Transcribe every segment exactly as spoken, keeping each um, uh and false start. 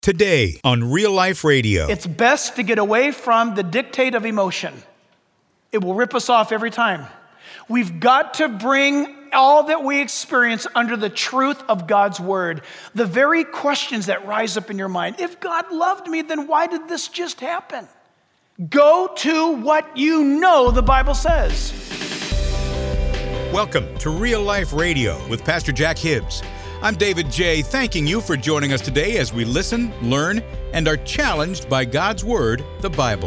Today on Real Life Radio. It's best to get away from the dictate of emotion. It will rip us off every time. We've got to bring all that we experience under the truth of God's word. The very questions that rise up in your mind. If God loved me, then why did this just happen? Go to what you know the Bible says. Welcome to Real Life Radio with Pastor Jack Hibbs. I'm David J., thanking you for joining us today as we listen, learn, and are challenged by God's Word, the Bible.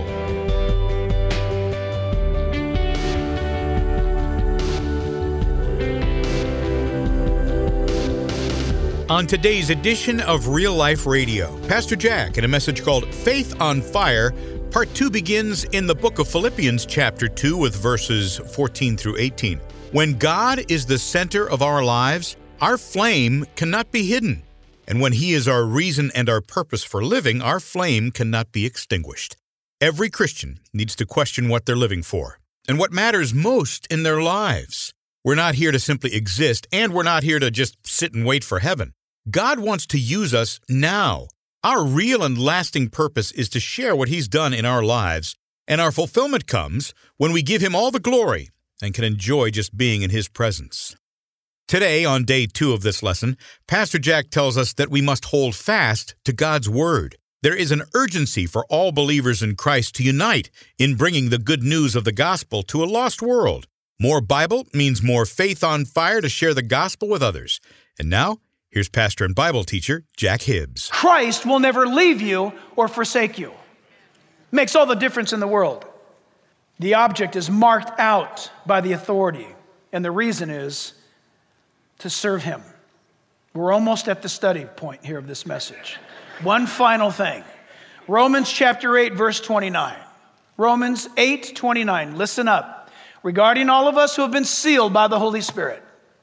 On today's edition of Real Life Radio, Pastor Jack, in a message called Faith on Fire, Part two begins in the book of Philippians chapter two with verses fourteen through eighteen. When God is the center of our lives, our flame cannot be hidden. And when He is our reason and our purpose for living, our flame cannot be extinguished. Every Christian needs to question what they're living for and what matters most in their lives. We're not here to simply exist, and we're not here to just sit and wait for heaven. God wants to use us now. Our real and lasting purpose is to share what He's done in our lives, and our fulfillment comes when we give Him all the glory and can enjoy just being in His presence. Today, on day two of this lesson, Pastor Jack tells us that we must hold fast to God's Word. There is an urgency for all believers in Christ to unite in bringing the good news of the gospel to a lost world. More Bible means more faith on fire to share the gospel with others. And now, here's pastor and Bible teacher, Jack Hibbs. Christ will never leave you or forsake you. Makes all the difference in the world. The object is marked out by the authority, and the reason is to serve Him. We're almost at the study point here of this message. One final thing. Romans chapter eight, verse twenty-nine. Romans eight, twenty-nine. Listen up. Regarding all of us who have been sealed by the Holy Spirit.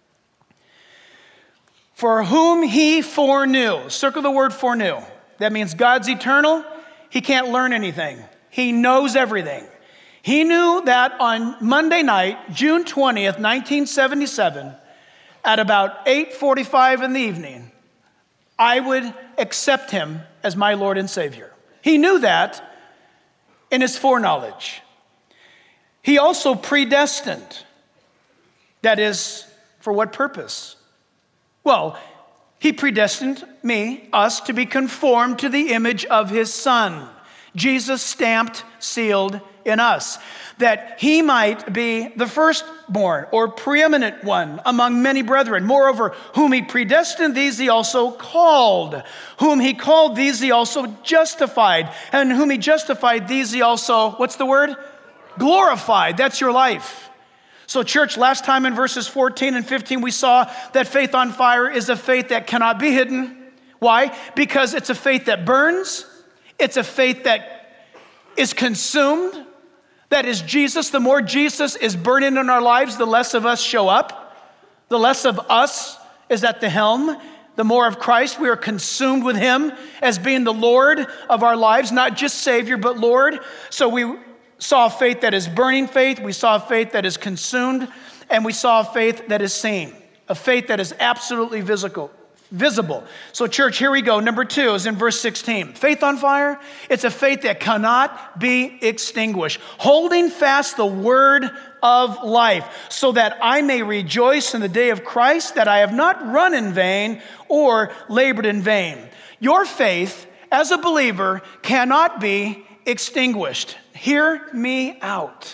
For whom He foreknew. Circle the word foreknew. That means God's eternal. He can't learn anything. He knows everything. He knew that on Monday night, June twentieth, nineteen seventy-seven, at about eight forty-five in the evening, I would accept Him as my Lord and Savior. He knew that in His foreknowledge. He also predestined. That is, for what purpose? Well, He predestined me, us, to be conformed to the image of His Son. Jesus stamped, sealed in us, that He might be the firstborn or preeminent one among many brethren. Moreover, whom He predestined, these He also called. Whom He called, these He also justified. And whom He justified, these He also, what's the word? Glorified. That's your life. So church, last time in verses fourteen and fifteen, we saw that faith on fire is a faith that cannot be hidden. Why? Because it's a faith that burns. It's a faith that is consumed. That is Jesus. The more Jesus is burning in our lives, the less of us show up. The less of us is at the helm. The more of Christ, we are consumed with Him as being the Lord of our lives, not just Savior, but Lord. So we saw faith that is burning faith. We saw faith that is consumed. And we saw faith that is seen. A faith that is absolutely visible. Visible. So church, here we go. Number two is in verse sixteen. Faith on fire, it's a faith that cannot be extinguished. Holding fast the word of life, so that I may rejoice in the day of Christ, that I have not run in vain or labored in vain. Your faith as a believer cannot be extinguished. Hear me out.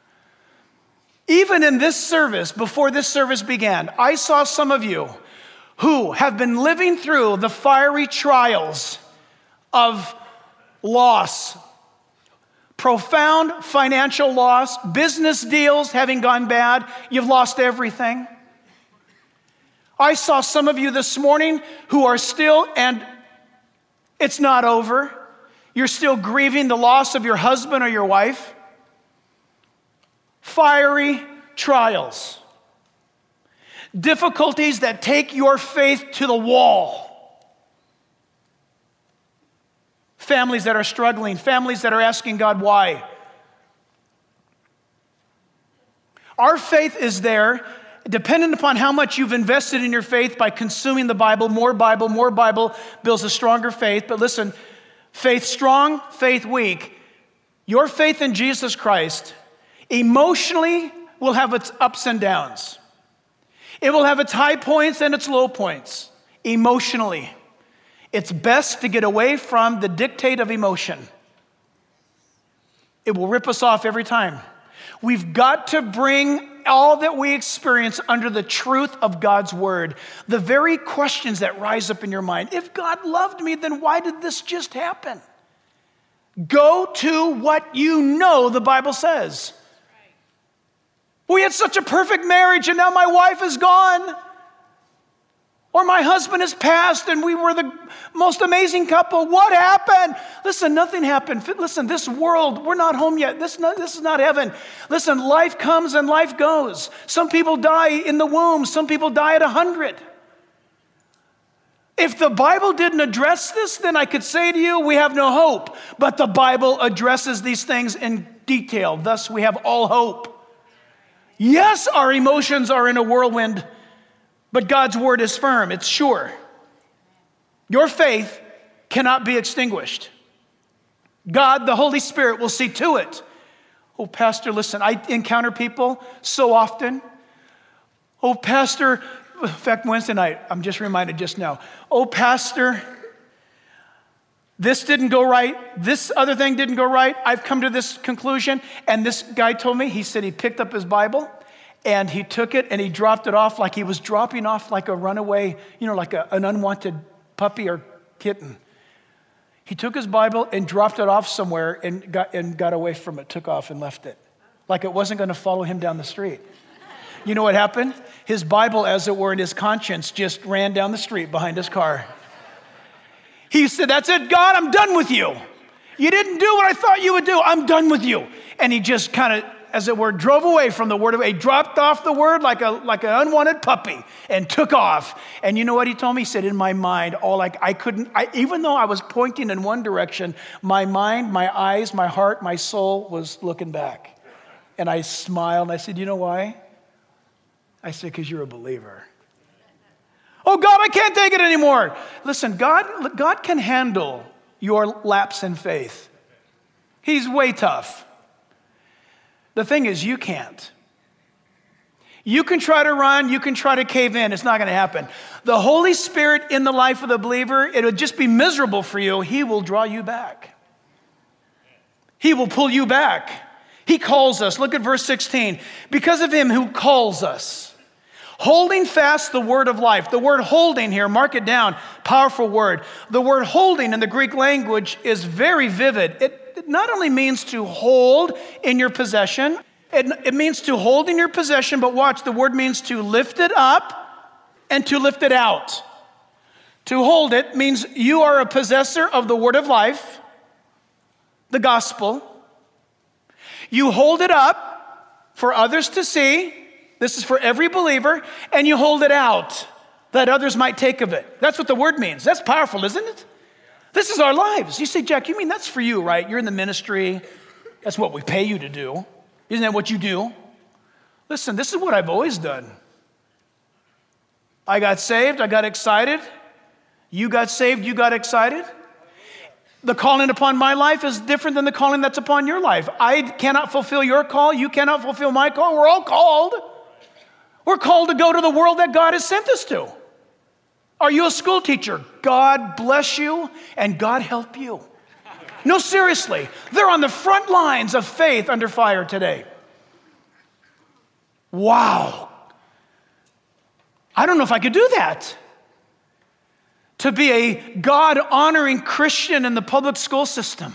Even in this service, before this service began, I saw some of you who have been living through the fiery trials of loss, profound financial loss, business deals having gone bad. You've lost everything. I saw some of you this morning who are still, and it's not over. You're still grieving the loss of your husband or your wife. Fiery trials. Difficulties that take your faith to the wall. Families that are struggling, families that are asking God why. Our faith is there dependent upon how much you've invested in your faith by consuming the Bible, more Bible, more Bible builds a stronger faith. But listen, faith strong, faith weak. Your faith in Jesus Christ emotionally will have its ups and downs. It will have its high points and its low points. Emotionally, it's best to get away from the dictate of emotion. It will rip us off every time. We've got to bring all that we experience under the truth of God's word. The very questions that rise up in your mind. If God loved me, then why did this just happen? Go to what you know the Bible says. We had such a perfect marriage and now my wife is gone. Or my husband has passed and we were the most amazing couple. What happened? Listen, nothing happened. Listen, this world, we're not home yet. This, not, this is not heaven. Listen, life comes and life goes. Some people die in the womb. Some people die at a hundred. If the Bible didn't address this, then I could say to you, we have no hope. But the Bible addresses these things in detail. Thus, we have all hope. Yes, our emotions are in a whirlwind, but God's word is firm. It's sure. Your faith cannot be extinguished. God, the Holy Spirit, will see to it. Oh, Pastor, listen, I encounter people so often. Oh, Pastor, in fact, Wednesday night, I'm just reminded just now. Oh, Pastor, this didn't go right. This other thing didn't go right. I've come to this conclusion. And this guy told me, he said he picked up his Bible and he took it and he dropped it off like he was dropping off like a runaway, you know, like a, an unwanted puppy or kitten. He took his Bible and dropped it off somewhere and got, and got away from it, took off and left it. Like it wasn't going to follow him down the street. You know what happened? His Bible, as it were, and his conscience just ran down the street behind his car. He said, that's it, God, I'm done with you. You didn't do what I thought you would do. I'm done with you. And he just kind of, as it were, drove away from the word of, he dropped off the word like a like an unwanted puppy and took off. And you know what he told me? He said, in my mind, all like I couldn't, I, even though I was pointing in one direction, my mind, my eyes, my heart, my soul was looking back. And I smiled and I said, you know why? I said, because you're a believer. Oh, God, I can't take it anymore. Listen, God, God can handle your lapse in faith. He's way tough. The thing is, you can't. You can try to run, you can try to cave in. It's not going to happen. The Holy Spirit in the life of the believer, it would just be miserable for you. He will draw you back. He will pull you back. He calls us. Look at verse sixteen. Because of him who calls us. Holding fast the word of life. The word holding here, mark it down, powerful word. The word holding in the Greek language is very vivid. It, it not only means to hold in your possession, it, it means to hold in your possession, but watch, the word means to lift it up and to lift it out. To hold it means you are a possessor of the word of life, the gospel. You hold it up for others to see. This is for every believer, and you hold it out that others might take of it. That's what the word means. That's powerful, isn't it? This is our lives. You say, Jack, you mean that's for you, right? You're in the ministry. That's what we pay you to do. Isn't that what you do? Listen, this is what I've always done. I got saved. I got excited. You got saved. You got excited. The calling upon my life is different than the calling that's upon your life. I cannot fulfill your call. You cannot fulfill my call. We're all called. We're called to go to the world that God has sent us to. Are you a school teacher? God bless you and God help you. No, seriously. They're on the front lines of faith under fire today. Wow. I don't know if I could do that. To be a God-honoring Christian in the public school system.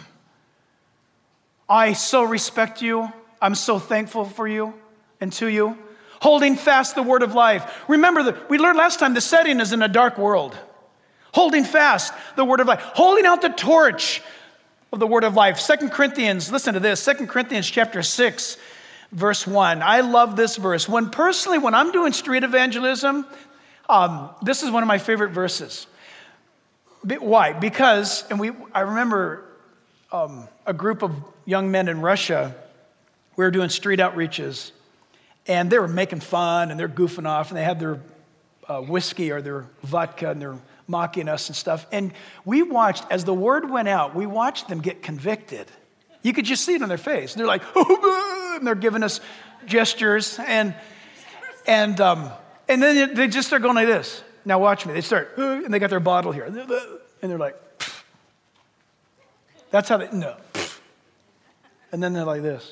I so respect you. I'm so thankful for you and to you. Holding fast the word of life. Remember, that we learned last time the setting is in a dark world. Holding fast the word of life. Holding out the torch of the word of life. Second Corinthians, listen to this. Second Corinthians chapter six, verse one. I love this verse. When personally, when I'm doing street evangelism, um, this is one of my favorite verses. Why? Because, and we, I remember um, a group of young men in Russia, we were doing street outreaches. And they were making fun, and they're goofing off, and they had their uh, whiskey or their vodka, and they're mocking us and stuff. And we watched, as the word went out, we watched them get convicted. You could just see it on their face. And they're like, and they're giving us gestures, and and um, and then they just start going like this. Now watch me. They start, and they got their bottle here, and they're like, that's how they, no. And then they're like this.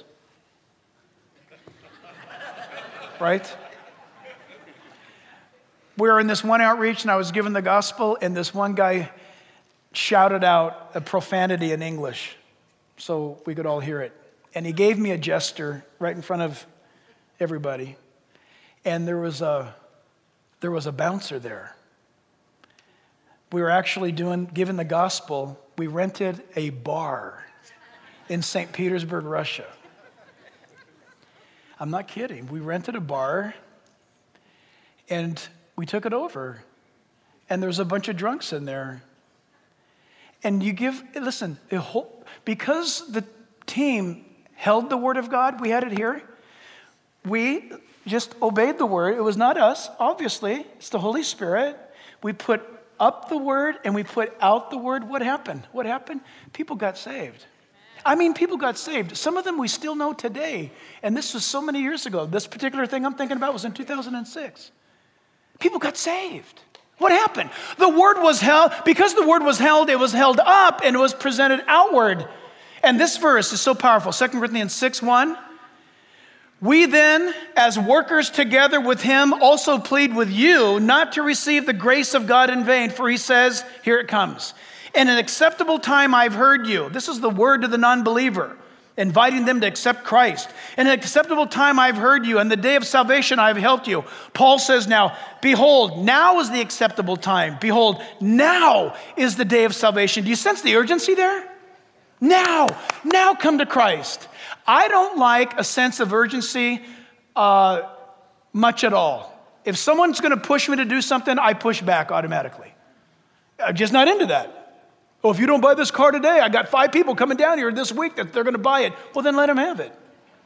Right? We were in this one outreach, and I was given the gospel, and this one guy shouted out a profanity in English so we could all hear it. And he gave me a gesture right in front of everybody. And there was a there was a bouncer there. We were actually doing given the gospel. We rented a bar in Saint Petersburg, Russia. I'm not kidding. We rented a bar, and we took it over. And there was a bunch of drunks in there. And you give, listen, the whole, because the team held the word of God, we had it here, we just obeyed the word. It was not us, obviously. It's the Holy Spirit. We put up the word and we put out the word. What happened? What happened? People got saved. I mean, people got saved. Some of them we still know today. And this was so many years ago. This particular thing I'm thinking about was in two thousand six. People got saved. What happened? The word was held, because the word was held, it was held up and it was presented outward. And this verse is so powerful. Second Corinthians six one. We then, as workers together with him, also plead with you not to receive the grace of God in vain. For he says, here it comes. In an acceptable time I've heard you. This is the word to the non-believer, inviting them to accept Christ. In an acceptable time I've heard you, and the day of salvation I've helped you. Paul says now, behold, now is the acceptable time. Behold, now is the day of salvation. Do you sense the urgency there? Now, now come to Christ. I don't like a sense of urgency uh, much at all. If someone's going to push me to do something, I push back automatically. I'm just not into that. Oh, if you don't buy this car today, I got five people coming down here this week that they're going to buy it. Well, then let them have it.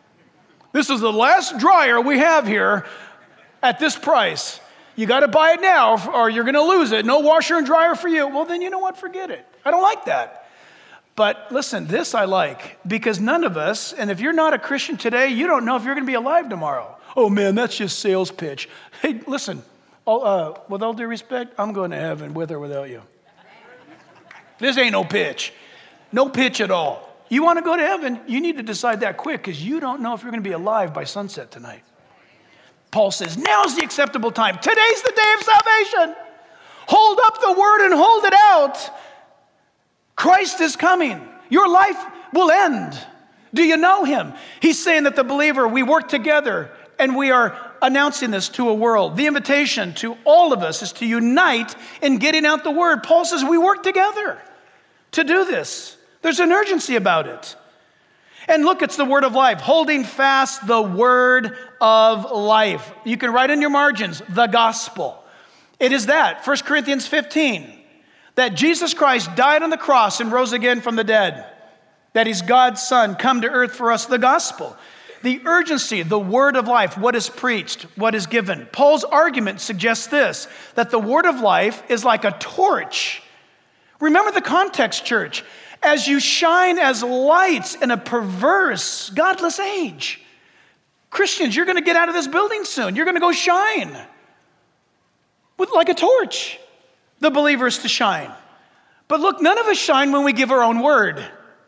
This is the last dryer we have here at this price. You got to buy it now or you're going to lose it. No washer and dryer for you. Well, then you know what? Forget it. I don't like that. But listen, this I like, because none of us, and if you're not a Christian today, you don't know if you're going to be alive tomorrow. Oh man, that's just sales pitch. Hey, listen, all, uh, with all due respect, I'm going to heaven with or without you. This ain't no pitch. No pitch at all. You want to go to heaven, you need to decide that quick, because you don't know if you're going to be alive by sunset tonight. Paul says, now's the acceptable time. Today's the day of salvation. Hold up the word and hold it out. Christ is coming. Your life will end. Do you know him? He's saying that the believer, we work together and we are announcing this to a world. The invitation to all of us is to unite in getting out the word. Paul says we work together to do this. There's an urgency about it. And look, it's the word of life. Holding fast the word of life. You can write in your margins, the gospel. It is that, First Corinthians fifteen. That Jesus Christ died on the cross and rose again from the dead. That he's God's son, come to earth for us, the gospel. The urgency, the word of life, what is preached, what is given. Paul's argument suggests this, that the word of life is like a torch. Remember the context, church. As you shine as lights in a perverse, godless age. Christians, you're going to get out of this building soon. You're going to go shine with like a torch. The believers to shine. But look, none of us shine when we give our own word.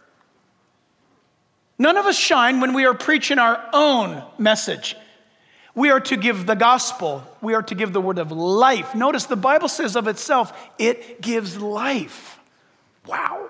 None of us shine when we are preaching our own message. We are to give the gospel. We are to give the word of life. Notice the Bible says of itself, it gives life. Wow.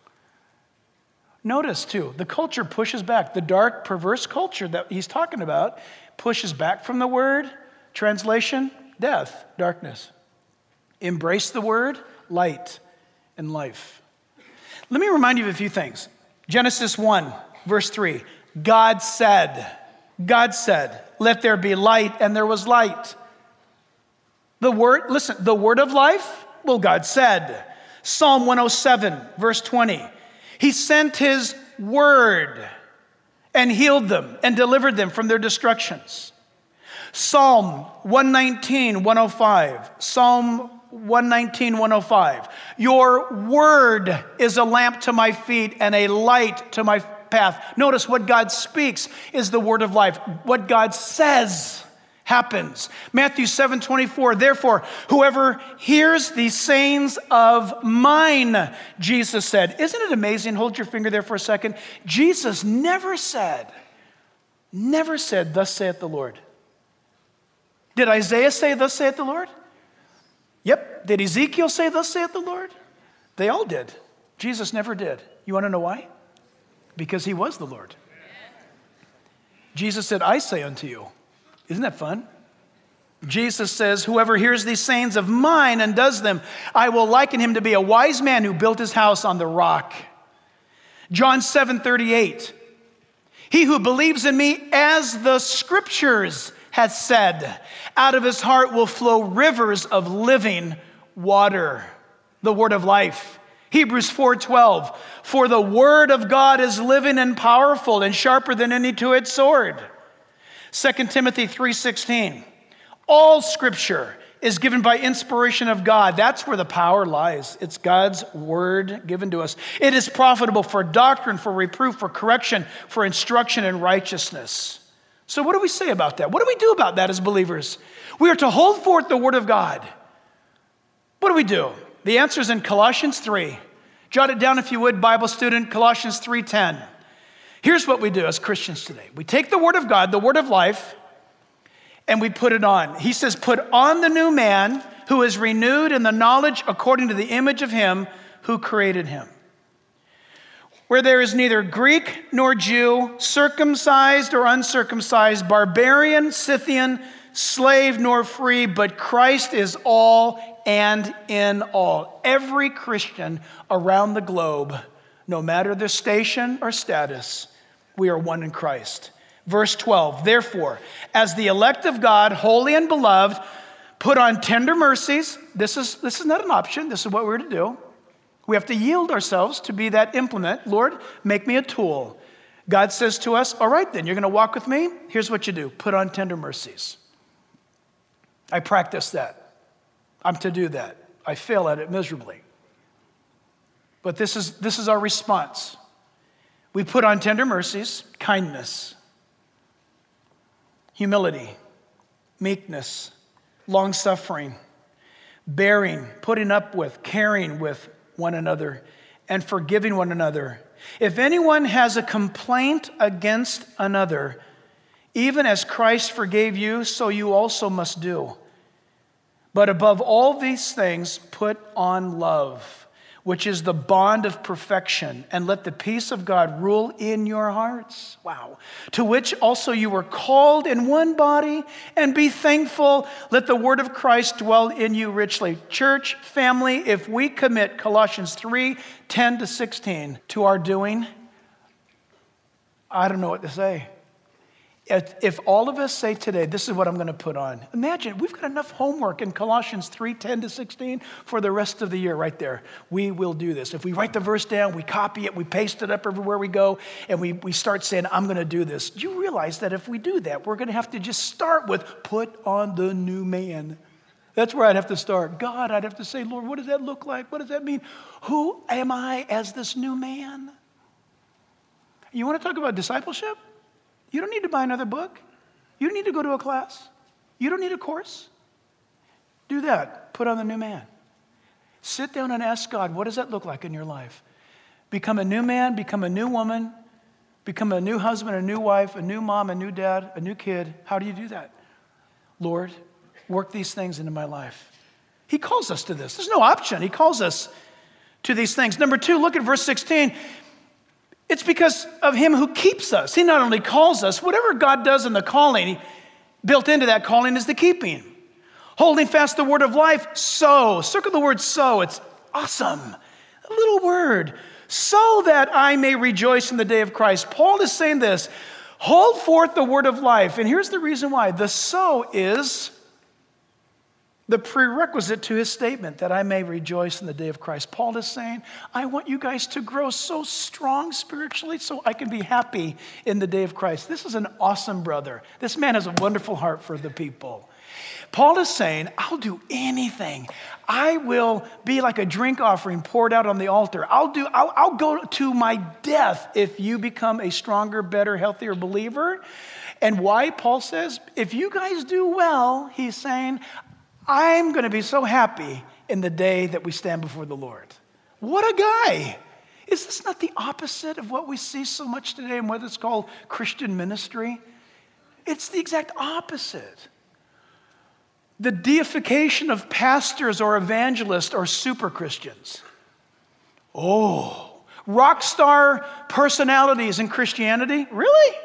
Notice too, the culture pushes back. The dark, perverse culture that he's talking about pushes back from the word. Translation, death, darkness. Embrace the word, light, and life. Let me remind you of a few things. Genesis one, verse three. God said, God said, let there be light, and there was light. The word, listen, the word of life, well, God said. Psalm one oh seven, verse twenty. He sent his word and healed them and delivered them from their destructions. Psalm one nineteen, one oh five. Psalm one nineteen, one oh five. Your word is a lamp to my feet and a light to my path. Notice what God speaks is the word of life. What God says happens. Matthew seven twenty-four, therefore, whoever hears these sayings of mine, Jesus said. Isn't it amazing? Hold your finger there for a second. Jesus never said, never said, thus saith the Lord. Did Isaiah say, thus saith the Lord? Yep. Did Ezekiel say, thus saith the Lord? They all did. Jesus never did. You want to know why? Because he was the Lord. Jesus said, I say unto you. Isn't that fun? Jesus says, whoever hears these sayings of mine and does them, I will liken him to be a wise man who built his house on the rock. John seven thirty-eight. He who believes in me, as the scriptures has said, out of his heart will flow rivers of living water. The word of life. Hebrews four twelve. For the word of God is living and powerful and sharper than any two-edged sword. Second Timothy three sixteen. All scripture is given by inspiration of God. That's where the power lies. It's God's word given to us. It is profitable for doctrine, for reproof, for correction, for instruction in righteousness. So what do we say about that? What do we do about that as believers? We are to hold forth the word of God. What do we do? The answer is in Colossians three. Jot it down if you would, Bible student, Colossians three ten. Here's what we do as Christians today. We take the word of God, the word of life, and we put it on. He says, put on the new man who is renewed in the knowledge according to the image of him who created him. Where there is neither Greek nor Jew, circumcised or uncircumcised, barbarian, Scythian, slave nor free, but Christ is all and in all. Every Christian around the globe, no matter their station or status, we are one in Christ. Verse twelve, therefore, as the elect of God, holy and beloved, put on tender mercies. This is, this is not an option. This is what we're to do. We have to yield ourselves to be that implement. Lord, make me a tool. God says to us, all right then, you're going to walk with me? Here's what you do. Put on tender mercies. I practice that. I'm to do that. I fail at it miserably. But this is, this is our response. We put on tender mercies, kindness, humility, meekness, long-suffering, bearing, putting up with, caring with one another, and forgiving one another. If anyone has a complaint against another, even as Christ forgave you, so you also must do. But above all these things, put on love, which is the bond of perfection, and let the peace of God rule in your hearts. Wow. To which also you were called in one body, and be thankful. Let the word of Christ dwell in you richly. Church, family, if we commit Colossians three, ten to sixteen to our doing, I don't know what to say. If all of us say today, this is what I'm going to put on. Imagine, we've got enough homework in Colossians three, ten to sixteen for the rest of the year right there. We will do this. If we write the verse down, we copy it, we paste it up everywhere we go, and we, we start saying, I'm going to do this. Do you realize that if we do that, we're going to have to just start with, put on the new man. That's where I'd have to start. God, I'd have to say, Lord, what does that look like? What does that mean? Who am I as this new man? You want to talk about discipleship? You don't need to buy another book. You don't need to go to a class. You don't need a course. Do that. Put on the new man. Sit down and ask God, what does that look like in your life? Become a new man, become a new woman, become a new husband, a new wife, a new mom, a new dad, a new kid. How do you do that? Lord, work these things into my life. He calls us to this. There's no option. He calls us to these things. Number two, look at verse sixteen. It's because of him who keeps us. He not only calls us, whatever God does in the calling, built into that calling is the keeping. Holding fast the word of life, so. Circle the word so. It's awesome. A little word. So that I may rejoice in the day of Christ. Paul is saying this. Hold forth the word of life. And here's the reason why. The so is The prerequisite to his statement that I may rejoice in the day of Christ. Paul is saying, I want you guys to grow so strong spiritually so I can be happy in the day of Christ. This is an awesome brother. This man has a wonderful heart for the people. Paul is saying, I'll do anything. I will be like a drink offering poured out on the altar. I'll do. I'll, I'll go to my death if you become a stronger, better, healthier believer. And why? Paul says, if you guys do well, he's saying, I'm going to be so happy in the day that we stand before the Lord. What a guy. Is this not the opposite of what we see so much today and what is called Christian ministry? It's the exact opposite. The deification of pastors or evangelists or super Christians. Oh, rock star personalities in Christianity? Really?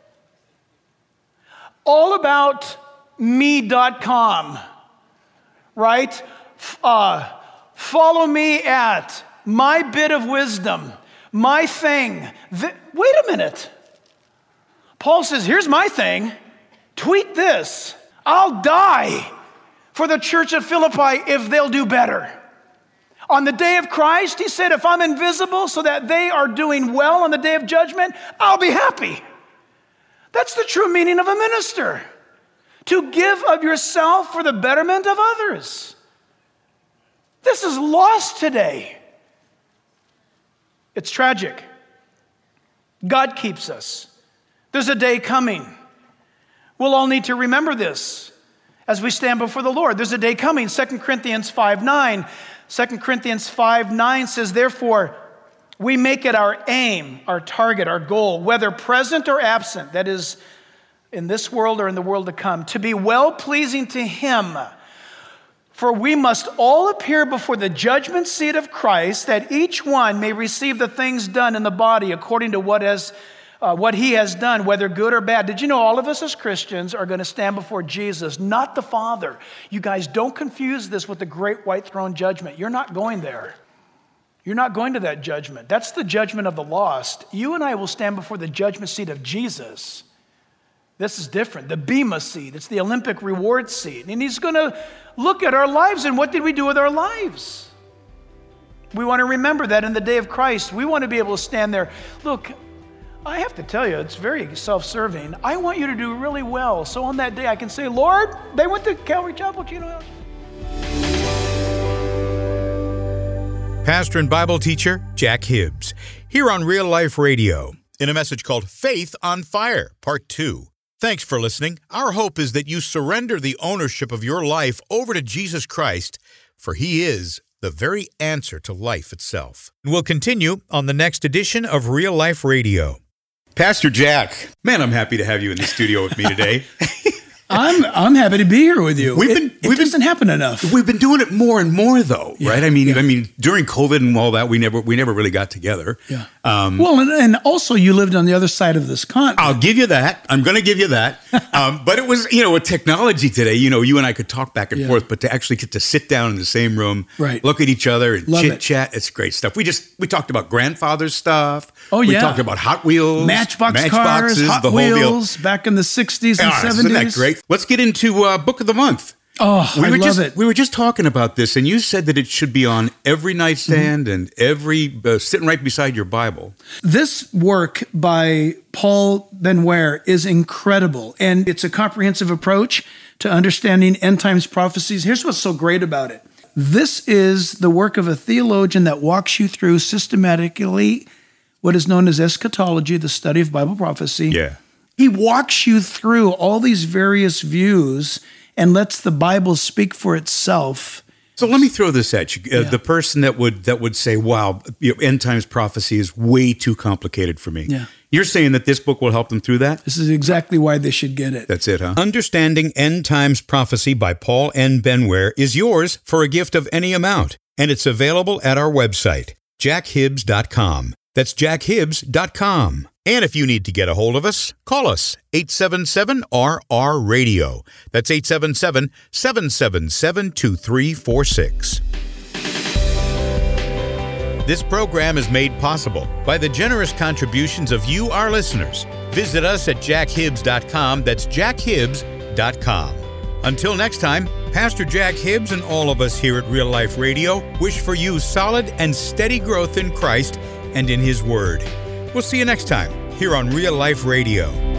All about me dot com. Right? Uh, follow me at my bit of wisdom, my thing. Th- Wait a minute. Paul says, here's my thing. Tweet this. I'll die for the church of Philippi if they'll do better. On the day of Christ, he said, if I'm invisible so that they are doing well on the day of judgment, I'll be happy. That's the true meaning of a minister. To give of yourself for the betterment of others. This is lost today. It's tragic. God keeps us. There's a day coming. We'll all need to remember this as we stand before the Lord. There's a day coming. Second Corinthians five nine. Second Corinthians five nine says, therefore, we make it our aim, our target, our goal, whether present or absent, that is, in this world or in the world to come, to be well-pleasing to him. For we must all appear before the judgment seat of Christ, that each one may receive the things done in the body according to what has, uh, what he has done, whether good or bad. Did you know all of us as Christians are going to stand before Jesus, not the Father? You guys, don't confuse this with the great white throne judgment. You're not going there. You're not going to that judgment. That's the judgment of the lost. You and I will stand before the judgment seat of Jesus. This is different. The Bema seat. It's the Olympic reward seat. And he's going to look at our lives and what did we do with our lives? We want to remember that in the day of Christ. We want to be able to stand there. Look, I have to tell you, it's very self-serving. I want you to do really well. So on that day I can say, Lord, they went to Calvary Chapel, Chino Hills. Pastor and Bible teacher Jack Hibbs, here on Real Life Radio, in a message called Faith on Fire, Part two. Thanks for listening. Our hope is that you surrender the ownership of your life over to Jesus Christ, for He is the very answer to life itself. We'll continue on the next edition of Real Life Radio. Pastor Jack, man, I'm happy to have you in the studio with me today. I'm I'm happy to be here with you. We've been, it it we've doesn't been, happen enough. We've been doing it more and more, though, yeah, right? I mean, yeah. I mean, during COVID and all that, we never we never really got together. Yeah. Um, well, and, and also you lived on the other side of this continent. I'll give you that. I'm going to give you that. um, but it was, you know, with technology today, you know, you and I could talk back and yeah. forth, but to actually get to sit down in the same room, right. look at each other and Love chit it. chat, it's great stuff. We just we talked about grandfather's stuff. Oh we yeah. talked about Hot Wheels, Matchbox Matchboxes, cars, Hot the whole Wheels, deal. back in the sixties and Ah, seventies. Isn't that great? Let's get into uh, Book of the Month. Oh, we I were love just, it. We were just talking about this, and you said that it should be on every nightstand mm-hmm. and every uh, sitting right beside your Bible. This work by Paul Ben Ware is incredible, and it's a comprehensive approach to understanding end times prophecies. Here's what's so great about it. This is the work of a theologian that walks you through systematically what is known as eschatology, the study of Bible prophecy. Yeah. He walks you through all these various views and lets the Bible speak for itself. So let me throw this at you. Uh, Yeah. The person that would that would say, wow, you know, end times prophecy is way too complicated for me. Yeah. You're saying that this book will help them through that? This is exactly why they should get it. That's it, huh? Understanding End Times Prophecy by Paul N. Ben Ware is yours for a gift of any amount, and it's available at our website, jack hibbs dot com. That's jack hibbs dot com. And if you need to get a hold of us, call us, eight seven seven R R radio. That's eight seven seven, seven seven seven, two three four six. This program is made possible by the generous contributions of you, our listeners. Visit us at jack hibbs dot com. That's jack hibbs dot com. Until next time, Pastor Jack Hibbs and all of us here at Real Life Radio wish for you solid and steady growth in Christ and in His Word. We'll see you next time here on Real Life Radio.